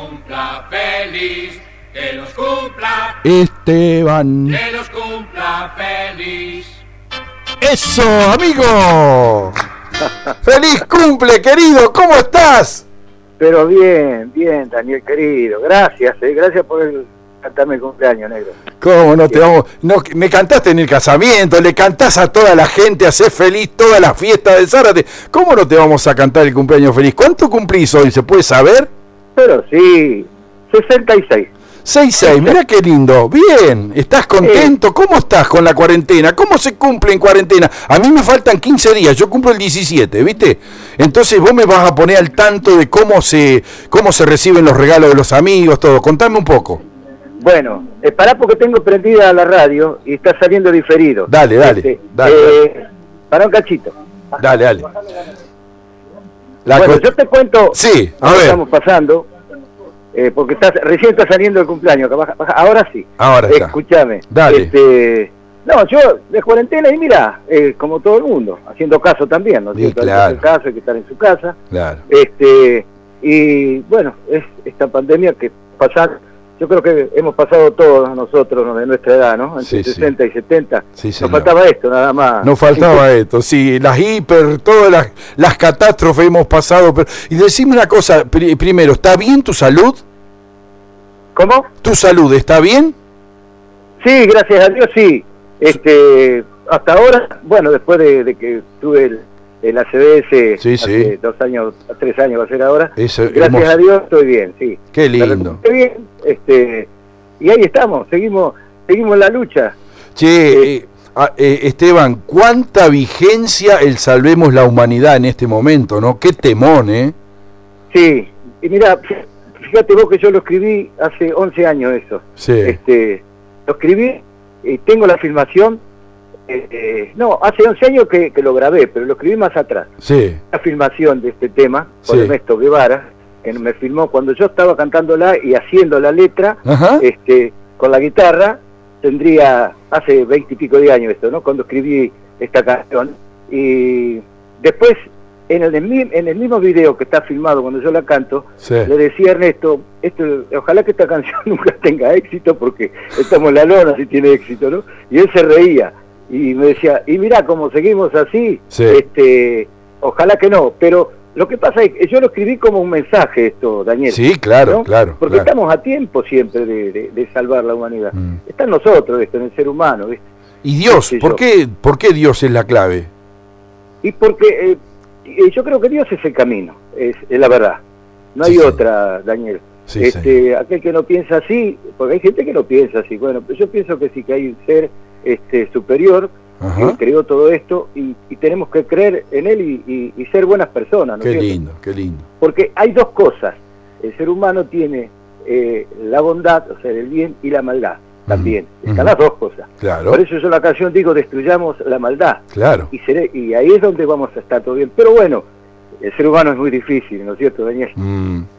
cumpla feliz, que los cumpla Esteban. Que los cumpla feliz. ¡Eso, amigo! ¡Feliz cumple, querido! ¿Cómo estás? Pero bien, Daniel, querido. Gracias por cantarme el cumpleaños, negro. ¿Cómo no te vamos? No, me cantaste en el casamiento, le cantás a toda la gente, hacés feliz toda la fiesta de Zárate. ¿Cómo no te vamos a cantar el cumpleaños feliz? ¿Cuánto cumplís hoy? ¿Se puede saber? Pero sí, 66. 6-6, mirá qué lindo. Bien, ¿estás contento? ¿Cómo estás con la cuarentena? ¿Cómo se cumple en cuarentena? A mí me faltan 15 días, yo cumplo el 17, ¿viste? Entonces vos me vas a poner al tanto de cómo se reciben los regalos de los amigos, todo. Contame un poco. Bueno, pará porque tengo prendida la radio y está saliendo diferido. Dale. Pará un cachito. Dale. Bueno, yo te cuento sí, a lo que ver. estamos pasando. Porque recién está saliendo el cumpleaños, ahora sí. Ahora está. Escúchame. Dale. No, yo de cuarentena y mira, como todo el mundo, haciendo caso también, ¿no? Sí, claro. Hay que hacer caso, hay que estar en su casa. Claro. Y bueno, es esta pandemia que yo creo que hemos pasado todos nosotros, ¿no? De nuestra edad, ¿no? Entre 60 y 70. Sí, nos faltaba esto, nada más. Nos faltaba esto, sí, todas las catástrofes hemos pasado. Y decime una cosa, primero, ¿está bien tu salud? ¿Cómo? ¿Tu salud está bien? Sí, gracias a Dios, sí. Hasta ahora, bueno, después de que tuve el ACDS hace 2 años, 3 años va a ser ahora, gracias a Dios estoy bien, sí. Qué lindo. Estoy bien, y ahí estamos, seguimos en la lucha. Che, Esteban, ¿cuánta vigencia el Salvemos la Humanidad en este momento, no? Qué temón, ¿eh? Sí, y mira, fíjate vos que yo lo escribí hace 11 años eso. Sí. Lo escribí y tengo la filmación. No, hace 11 años que lo grabé, pero lo escribí más atrás. Sí. La filmación de este tema, con Ernesto Guevara, que me filmó cuando yo estaba cantándola y haciendo la letra, con la guitarra, tendría hace 20 y pico de años esto, ¿no? Cuando escribí esta canción. Y después, en el mismo video que está filmado cuando yo la canto, le decía a Ernesto, ojalá que esta canción nunca tenga éxito, porque estamos en la lona si tiene éxito, ¿no? Y él se reía. Y me decía, y mirá, como seguimos así, ojalá que no, pero lo que pasa es que yo lo escribí como un mensaje esto, Daniel. Sí, claro, ¿no? claro. Porque estamos a tiempo siempre de salvar la humanidad. Está en nosotros esto, en el ser humano, ¿viste? ¿Y Dios? ¿Por qué Dios es la clave? Y porque yo creo que Dios es el camino, es la verdad. No hay otra, Daniel. Aquel que no piensa así, porque hay gente que no piensa así, bueno, pero yo pienso que sí, que hay un ser superior que creó todo esto y tenemos que creer en él y ser buenas personas, ¿no? Qué lindo. Porque hay dos cosas, el ser humano tiene la bondad, o sea, el bien y la maldad también, están las dos cosas. Claro. Por eso yo en la canción digo, destruyamos la maldad. Claro. Y ahí es donde vamos a estar todo bien, pero bueno, el ser humano es muy difícil, ¿no es cierto, Daniel?